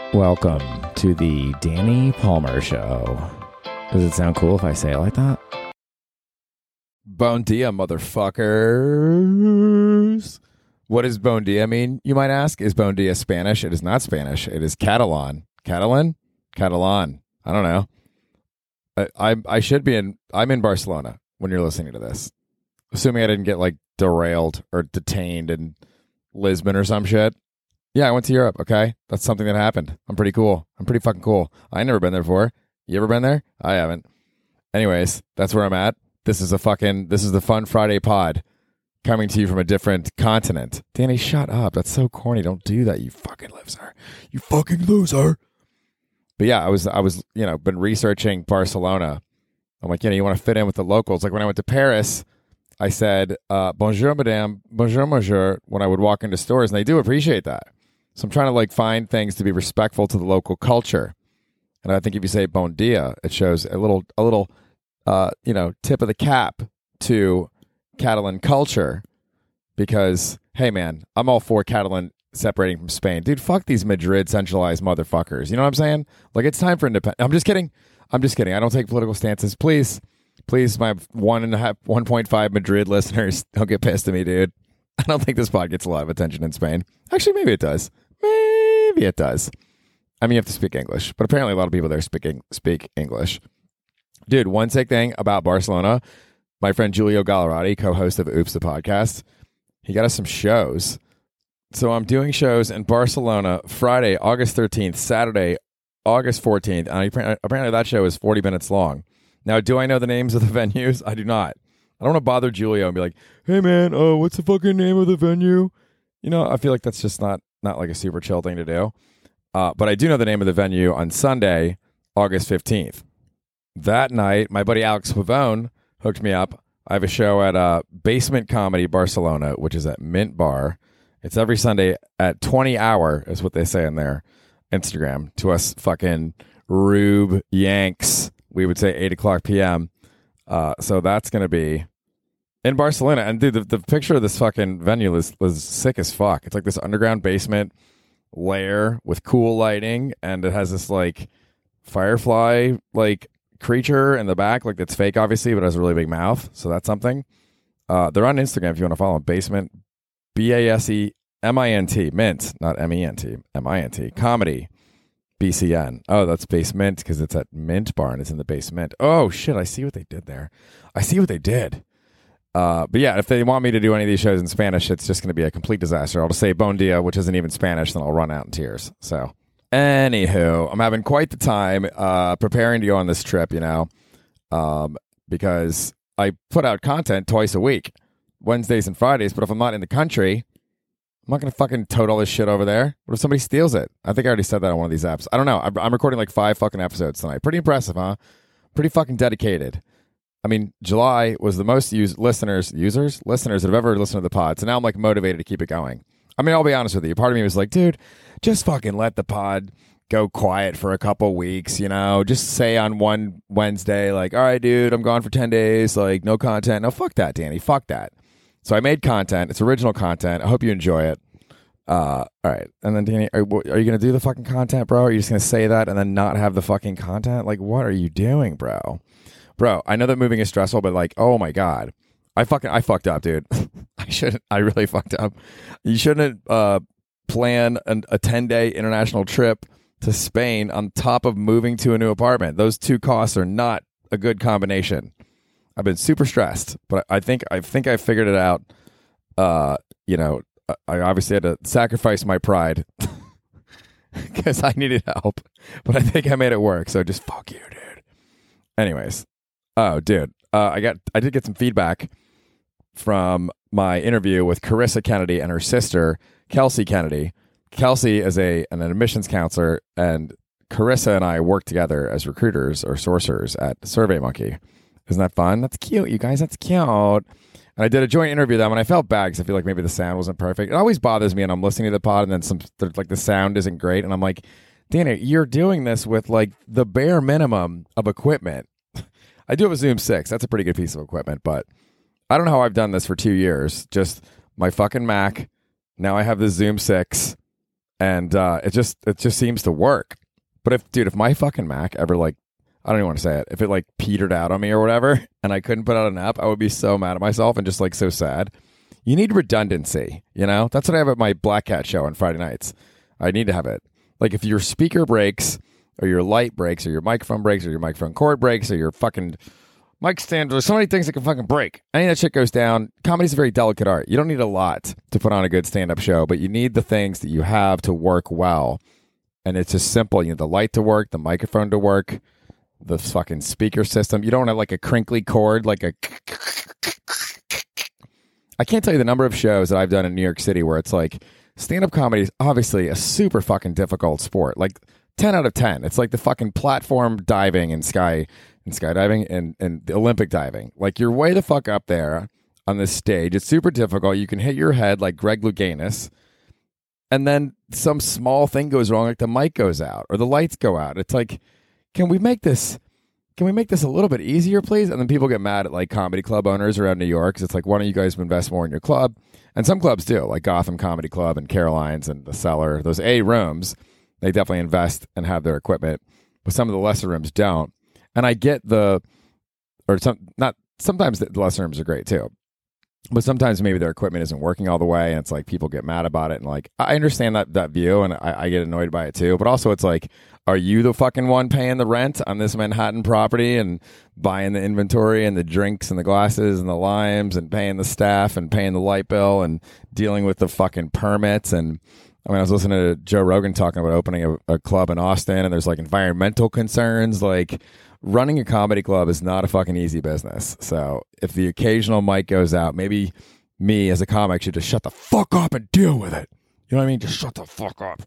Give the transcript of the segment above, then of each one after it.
Welcome to the Danny Palmer Show. Does it sound cool if I say it like that? Bon dia, motherfuckers. What does bon dia mean, you might ask? Is bon dia Spanish? It is not Spanish. It is Catalan. Catalan? Catalan. I don't know. I should be I'm in Barcelona when you're listening to this. Assuming I didn't get like derailed or detained in Lisbon or some shit. Yeah, I went to Europe, okay? That's something that happened. I'm pretty cool. I'm pretty fucking cool. I ain't never been there before. You ever been there? I haven't. Anyways, that's where I'm at. This is the Fun Friday pod coming to you from a different continent. Danny, shut up. That's so corny. Don't do that, you fucking loser. You fucking loser. But yeah, I was been researching Barcelona. I'm like, you want to fit in with the locals. Like when I went to Paris, I said, bonjour, madame, bonjour, monsieur, when I would walk into stores, and they do appreciate that. So I'm trying to like find things to be respectful to the local culture. And I think if you say bon dia, it shows a little tip of the cap to Catalan culture, because, hey man, I'm all for Catalan separating from Spain. Dude, fuck these Madrid centralized motherfuckers. You know what I'm saying? Like, it's time for independence. I'm just kidding. I don't take political stances. Please, my 1.5 Madrid listeners, don't get pissed at me, dude. I don't think this pod gets a lot of attention in Spain. Actually, maybe it does. Maybe it does. I mean, you have to speak English, but apparently a lot of people there speak English. Dude, one sick thing about Barcelona, my friend Giulio Gallerati, co-host of Oops, the podcast, he got us some shows. So I'm doing shows in Barcelona Friday, August 13th, Saturday, August 14th. And apparently that show is 40 minutes long. Now, do I know the names of the venues? I do not. I don't want to bother Giulio and be like, hey, man, what's the fucking name of the venue? I feel like that's just not like a super chill thing to do. But I do know the name of the venue on Sunday, August 15th. That night, my buddy Alex Pavone hooked me up. I have a show at Basement Comedy Barcelona, which is at Mint Bar. It's every Sunday at 20 hour, is what they say in their Instagram. To us fucking Rube Yanks, we would say 8 o'clock p.m. So that's going to be in Barcelona. And dude, the picture of this fucking venue was sick as fuck. It's like this underground basement lair with cool lighting, and it has this like firefly like creature in the back, like it's fake obviously, but it has a really big mouth. So that's something. They're on Instagram if you want to follow them. Basement, BASEMINT, Mint, not MENT, MINT, comedy. BCN. Oh, that's basement because it's at Mint Bar and it's in the basement. Oh, shit. I see what they did there. I see what they did. But yeah, if they want me to do any of these shows in Spanish, it's just going to be a complete disaster. I'll just say bon dia, which isn't even Spanish, then I'll run out in tears. So, anywho, I'm having quite the time preparing to go on this trip, because I put out content twice a week, Wednesdays and Fridays, but if I'm not in the country, I'm not going to fucking tote all this shit over there. What if somebody steals it? I think I already said that on one of these apps. I don't know. I'm recording like 5 fucking episodes tonight. Pretty impressive, huh? Pretty fucking dedicated. I mean, July was the most listeners that have ever listened to the pod. So now I'm like motivated to keep it going. I mean, I'll be honest with you. Part of me was like, dude, just fucking let the pod go quiet for a couple weeks, just say on one Wednesday, like, all right, dude, I'm gone for 10 days. Like, no content. No, fuck that, Danny. Fuck that. So I made content. It's original content. I hope you enjoy it. All right. And then, Danny, are you going to do the fucking content, bro? Or are you just going to say that and then not have the fucking content? Like, what are you doing, bro? Bro, I know that moving is stressful, but like, oh my God. I fucked up, dude. I really fucked up. You shouldn't plan a 10-day international trip to Spain on top of moving to a new apartment. Those two costs are not a good combination. I've been super stressed, but I think I figured it out. I obviously had to sacrifice my pride because I needed help, but I think I made it work. So just fuck you, dude. Anyways, oh, dude, I did get some feedback from my interview with Carissa Kennedy and her sister Kelsey Kennedy. Kelsey is an admissions counselor, and Carissa and I work together as recruiters or sourcers at SurveyMonkey. Isn't that fun? That's cute, you guys. That's cute. And I did a joint interview with them, and I felt bad because I feel like maybe the sound wasn't perfect. It always bothers me, and I'm listening to the pod, and then the sound isn't great, and I'm like, Dana, you're doing this with like the bare minimum of equipment. I do have a Zoom 6. That's a pretty good piece of equipment, but I don't know how I've done this for 2 years. Just my fucking Mac. Now I have the Zoom 6. and it just seems to work. But if my fucking Mac ever like, I don't even want to say it, if it like petered out on me or whatever, and I couldn't put out an app, I would be so mad at myself and just like so sad. You need redundancy, you know? That's what I have at my Black Cat show on Friday nights. I need to have it. Like if your speaker breaks, or your light breaks, or your microphone breaks, or your microphone cord breaks, or your fucking mic stand, there's so many things that can fucking break. Any of that shit goes down. Comedy's a very delicate art. You don't need a lot to put on a good stand-up show, but you need the things that you have to work well. And it's just simple. You need the light to work, the microphone to work, the fucking speaker system. You don't have like a crinkly cord, like a... I can't tell you the number of shows that I've done in New York City where it's like stand-up comedy is obviously a super fucking difficult sport. Like 10 out of 10. It's like the fucking platform diving and skydiving and the Olympic diving. Like you're way the fuck up there on this stage. It's super difficult. You can hit your head like Greg Louganis, and then some small thing goes wrong, like the mic goes out or the lights go out. It's like, can we make this a little bit easier, please? And then people get mad at like comedy club owners around New York because it's like, why don't you guys invest more in your club? And some clubs do, like Gotham Comedy Club and Caroline's and the Cellar, those A rooms, they definitely invest and have their equipment, but some of the lesser rooms don't. And I get sometimes the lesser rooms are great too, but sometimes maybe their equipment isn't working all the way, and it's like people get mad about it. And like, I understand that view, and I get annoyed by it too. But also, it's like, are you the fucking one paying the rent on this Manhattan property and buying the inventory and the drinks and the glasses and the limes and paying the staff and paying the light bill and dealing with the fucking permits? And I mean, I was listening to Joe Rogan talking about opening a club in Austin, and there's like environmental concerns. Like, running a comedy club is not a fucking easy business. So if the occasional mic goes out, maybe me as a comic should just shut the fuck up and deal with it. You know what I mean? Just shut the fuck up.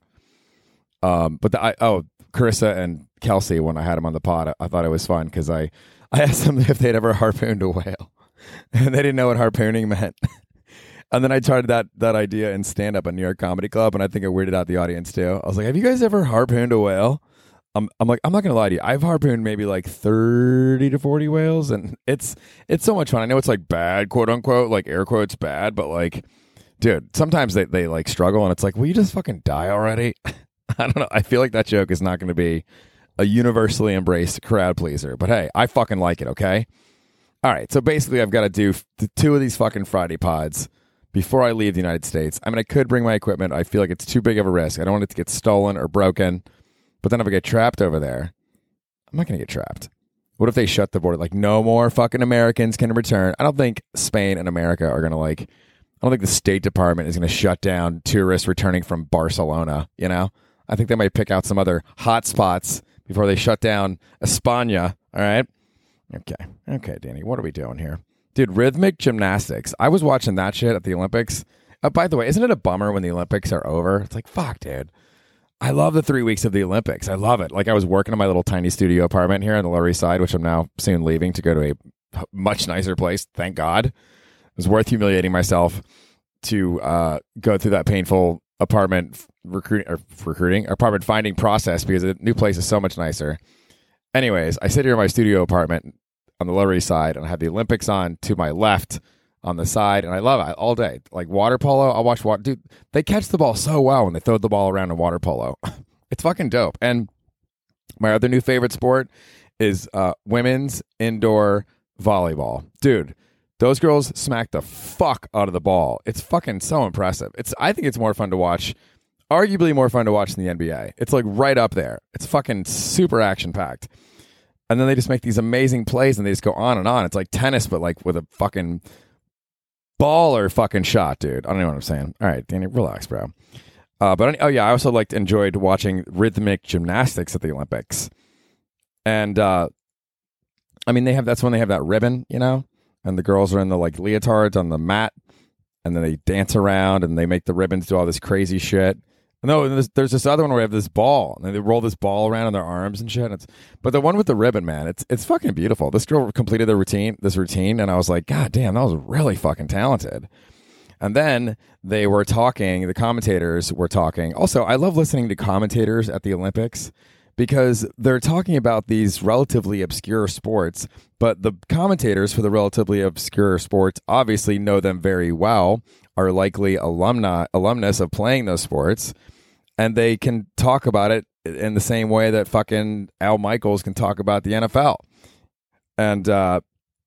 But Carissa and Kelsey, when I had them on the pod, I thought it was fun because I asked them if they'd ever harpooned a whale, and they didn't know what harpooning meant. And then I tried that idea in stand-up at New York Comedy Club, and I think it weirded out the audience too. I was like, have you guys ever harpooned a whale? I'm like, I'm not going to lie to you. I've harpooned maybe like 30 to 40 whales, and it's so much fun. I know it's like bad, quote unquote, like air quotes bad, but like, dude, sometimes they like struggle, and it's like, will you just fucking die already? I don't know. I feel like that joke is not going to be a universally embraced crowd pleaser, but hey, I fucking like it, okay? All right, so basically I've got to do 2 of these fucking Friday pods before I leave the United States. I mean, I could bring my equipment. I feel like it's too big of a risk. I don't want it to get stolen or broken. But then if I get trapped over there, I'm not going to get trapped. What if they shut the border? Like, no more fucking Americans can return. I don't think Spain and America are going to I don't think the State Department is going to shut down tourists returning from Barcelona, you know? I think they might pick out some other hot spots before they shut down España, all right? Okay, Danny, what are we doing here? Dude, rhythmic gymnastics. I was watching that shit at the Olympics. By the way, isn't it a bummer when the Olympics are over? It's like, fuck, dude. I love the 3 weeks of the Olympics. I love it. Like, I was working in my little tiny studio apartment here on the Lower East Side, which I'm now soon leaving to go to a much nicer place. Thank God. It was worth humiliating myself to go through that painful apartment apartment finding process, because the new place is so much nicer. Anyways, I sit here in my studio apartment on the Lower East Side, and I have the Olympics on to my left on the side, and I love it all day. Like water polo, I'll watch water. Dude, they catch the ball so well when they throw the ball around in water polo. It's fucking dope. And my other new favorite sport is women's indoor volleyball. Dude, those girls smack the fuck out of the ball. It's fucking so impressive. I think it's more fun to watch, arguably more fun to watch than the NBA. It's like right up there. It's fucking super action-packed. And then they just make these amazing plays, and they just go on and on. It's like tennis, but like with a fucking baller fucking shot, dude. I don't know what I'm saying. All right, Danny, relax, bro. I also enjoyed watching rhythmic gymnastics at the Olympics. And I mean, that's when they have that ribbon, you know, and the girls are in the like leotards on the mat, and then they dance around and they make the ribbons do all this crazy shit. No, there's this other one where we have this ball, and they roll this ball around in their arms and shit. But the one with the ribbon, man, it's fucking beautiful. This girl completed this routine, and I was like, God damn, that was really fucking talented. And then the commentators were talking. Also, I love listening to commentators at the Olympics because they're talking about these relatively obscure sports, but the commentators for the relatively obscure sports obviously know them very well, are likely alumnus of playing those sports, and they can talk about it in the same way that fucking Al Michaels can talk about the NFL. And so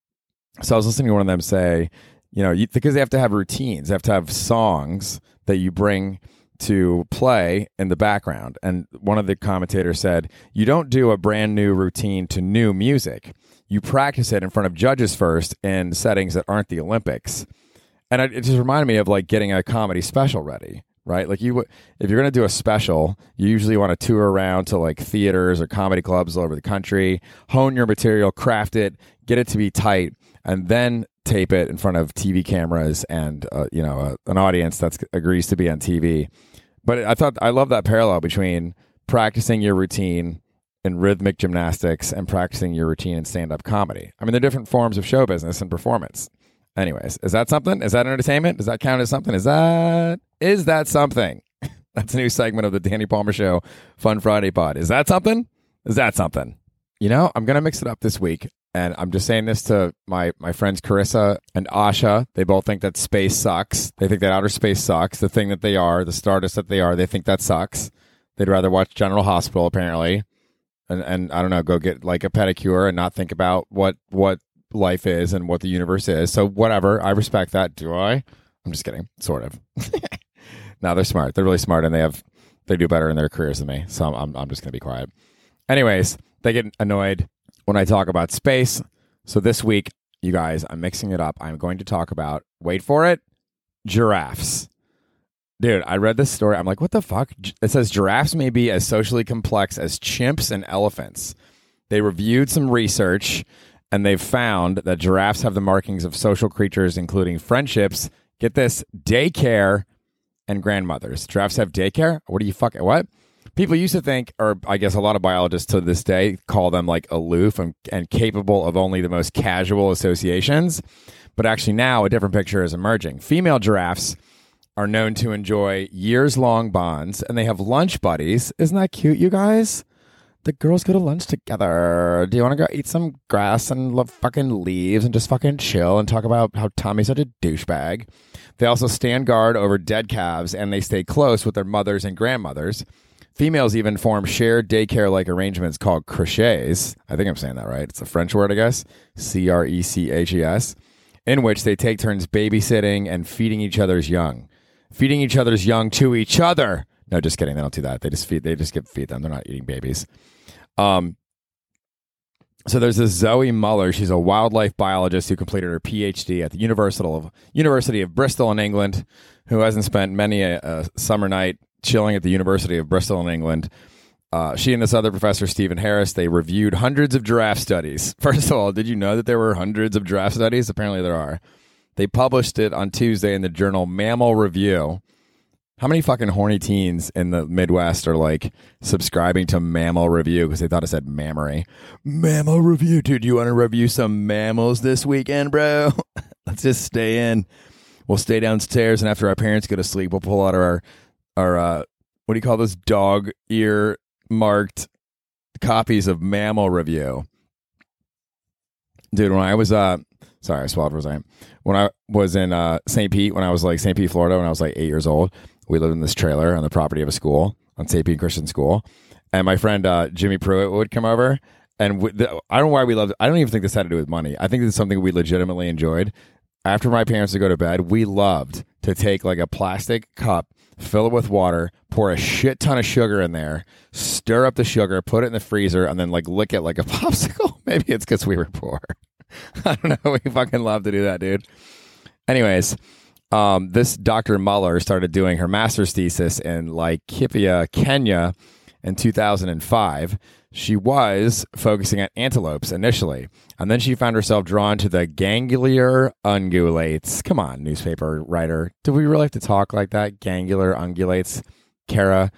I was listening to one of them say, because they have to have routines, they have to have songs that you bring to play in the background. And one of the commentators said, you don't do a brand new routine to new music. You practice it in front of judges first in settings that aren't the Olympics. And it just reminded me of like getting a comedy special ready, right? Like if you're going to do a special, you usually want to tour around to like theaters or comedy clubs all over the country, hone your material, craft it, get it to be tight, and then tape it in front of TV cameras and an audience that agrees to be on TV. But I love that parallel between practicing your routine in rhythmic gymnastics and practicing your routine in stand-up comedy. I mean, they're different forms of show business and performance. Anyways, is that something? Is that entertainment? Does that count as something? Is that something? That's a new segment of the Danny Palmer Show Fun Friday pod. Is that something? Is that something? I'm going to mix it up this week. And I'm just saying this to my friends Carissa and Asha. They both think that space sucks. They think that outer space sucks. The thing that they are, the stardust that they are, they think that sucks. They'd rather watch General Hospital, apparently. And I don't know, go get like a pedicure and not think about what life is and what the universe is. So whatever. I respect that. Do I? I'm just kidding. Sort of. No, they're smart. They're really smart, and they do better in their careers than me. So I'm just going to be quiet. Anyways, they get annoyed when I talk about space. So this week, you guys, I'm mixing it up. I'm going to talk about, wait for it, giraffes. Dude, I read this story. I'm like, what the fuck? It says giraffes may be as socially complex as chimps and elephants. They reviewed some research, and they've found that giraffes have the markings of social creatures, including friendships, get this, daycare, and grandmothers. Giraffes have daycare? What? People used to think, or I guess a lot of biologists to this day call them like aloof and capable of only the most casual associations. But actually now a different picture is emerging. Female giraffes are known to enjoy years-long bonds, and they have lunch buddies. Isn't that cute, you guys? The girls go to lunch together. Do you want to go eat some grass and fucking leaves and just fucking chill and talk about how Tommy's such a douchebag? They also stand guard over dead calves, and they stay close with their mothers and grandmothers. Females even form shared daycare-like arrangements called crèches. I think I'm saying that right. It's a French word, I guess. C-R-E-C-H-E-S. In which they take turns babysitting and feeding each other's young. Feeding each other's young to each other. No, just kidding. They don't do that. They just feed them. They're not eating babies. So there's this Zoe Muller. She's a wildlife biologist who completed her PhD at the University of Bristol in England, who hasn't spent many a summer night chilling at the University of Bristol in England. She and this other professor, Stephen Harris, they reviewed hundreds of giraffe studies. First of all, did you know that there were hundreds of giraffe studies? Apparently there are. They published it on Tuesday in the journal Mammal Review. How many fucking horny teens in the Midwest are like subscribing to Mammal Review because they thought it said mammary? Mammal Review, dude. You want to review some mammals this weekend, bro? Let's just stay in. We'll stay downstairs, and after our parents go to sleep, we'll pull out our what do you call those, dog ear marked copies of Mammal Review. Dude, when I was sorry, I swallowed for a second. When I was in St. Pete, St. Pete, Florida, when I was like 8 years old, we lived in this trailer on the property of a school, on St. Pete Christian School. And my friend Jimmy Pruitt would come over. And I don't know why we loved it. I don't even think this had to do with money. I think this is something we legitimately enjoyed. After my parents would go to bed, we loved to take like a plastic cup, fill it with water, pour a shit ton of sugar in there, stir up the sugar, put it in the freezer, and then like lick it like a popsicle. Maybe it's because we were poor. I don't know. We fucking love to do that, dude. Anyways, this Dr. Muller started doing her master's thesis in Laikipia, Kenya in 2005. She was focusing on antelopes initially, and then she found herself drawn to the ganglier ungulates. Come on, newspaper writer. Do we really have to talk like that? Ganglier ungulates. Kara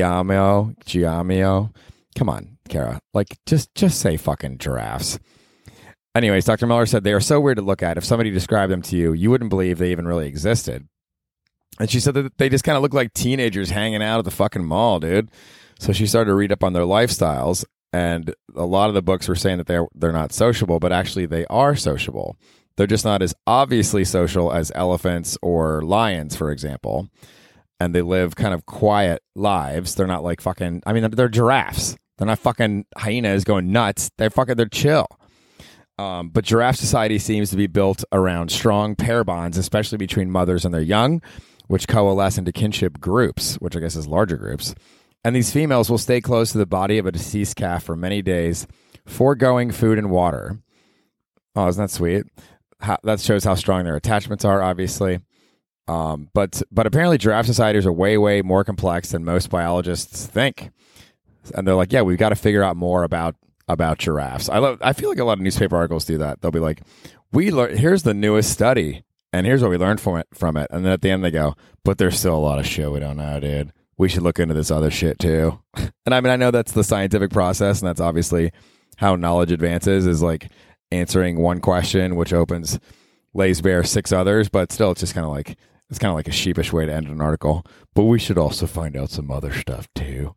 Giamio. Come on, Kara. Like, just say fucking giraffes. Anyways, Dr. Muller said they are so weird to look at. If somebody described them to you, you wouldn't believe they even really existed. And she said that they just kind of look like teenagers hanging out at the fucking mall, dude. So she started to read up on their lifestyles, and a lot of the books were saying that they're not sociable, but actually they are sociable. They're just not as obviously social as elephants or lions, for example. and they live kind of quiet lives. They're not like fucking, I mean, they're giraffes. They're not fucking hyenas going nuts. They're chill. But giraffe society seems to be built around strong pair bonds, especially between mothers and their young, which coalesce into kinship groups, which I guess is larger groups. And these females will stay close to the body of a deceased calf for many days, foregoing food and water. Oh, isn't that sweet? That shows how strong their attachments are, obviously. But apparently giraffe societies are way, way more complex than most biologists think. And they're like, yeah, we've got to figure out more about giraffes. I feel like a lot of newspaper articles do that. They'll be like, here's the newest study, and here's what we learned from it. And then at the end they go, but there's still a lot of shit we don't know, dude. We should look into this other shit too. And I mean, I know that's the scientific process, and that's obviously how knowledge advances, is like answering one question, which lays bare 6 others, but still it's kind of like a sheepish way to end an article. But we should also find out some other stuff too.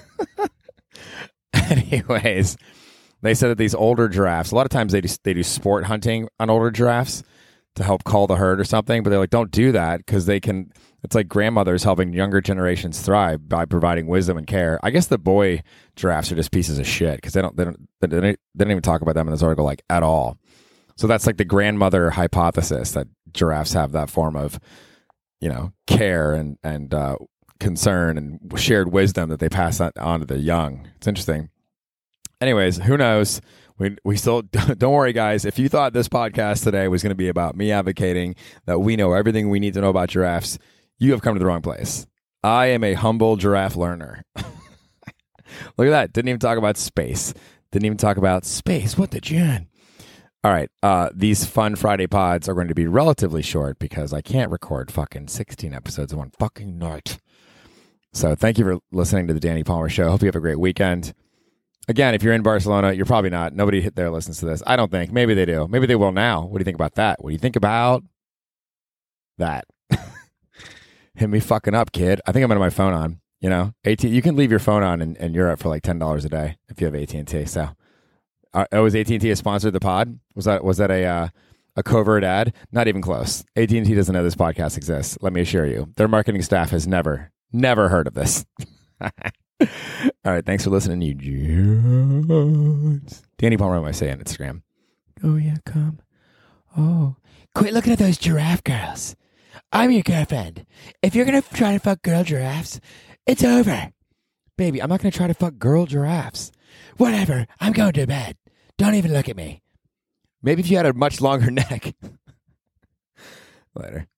Anyways, they said that these older giraffes, a lot of times they do sport hunting on older giraffes to help call the herd or something, but they're like, don't do that, because it's like grandmothers helping younger generations thrive by providing wisdom and care. I guess the boy giraffes are just pieces of shit, because they don't even talk about them in this article like at all. So that's like the grandmother hypothesis, that giraffes have that form of, care and concern and shared wisdom that they pass on to the young. It's interesting. Anyways, who knows? We still don't worry, guys. If you thought this podcast today was going to be about me advocating that we know everything we need to know about giraffes, you have come to the wrong place. I am a humble giraffe learner. Look at that. Didn't even talk about space. What the gen? All right. These fun Friday pods are going to be relatively short because I can't record fucking 16 episodes in one fucking night. So thank you for listening to the Danny Palmer Show. Hope you have a great weekend. Again, if you're in Barcelona, you're probably not. Nobody there listens to this. I don't think. Maybe they do. Maybe they will now. What do you think about that? What do you think about that? Hit me fucking up, kid. I think I'm going to have my phone on. You can leave your phone on in Europe for like $10 a day if you have AT&T. So, was AT&T a sponsor of the pod? Was that a covert ad? Not even close. AT&T doesn't know this podcast exists. Let me assure you, their marketing staff has never heard of this. All right, thanks for listening, you dudes. Danny Palmer, what I say on Instagram. Oh yeah, come. Oh, quit looking at those giraffe girls. I'm your girlfriend. If you're gonna try to fuck girl giraffes, it's over. Baby, I'm not gonna try to fuck girl giraffes. Whatever, I'm going to bed. Don't even look at me. Maybe if you had a much longer neck. Later.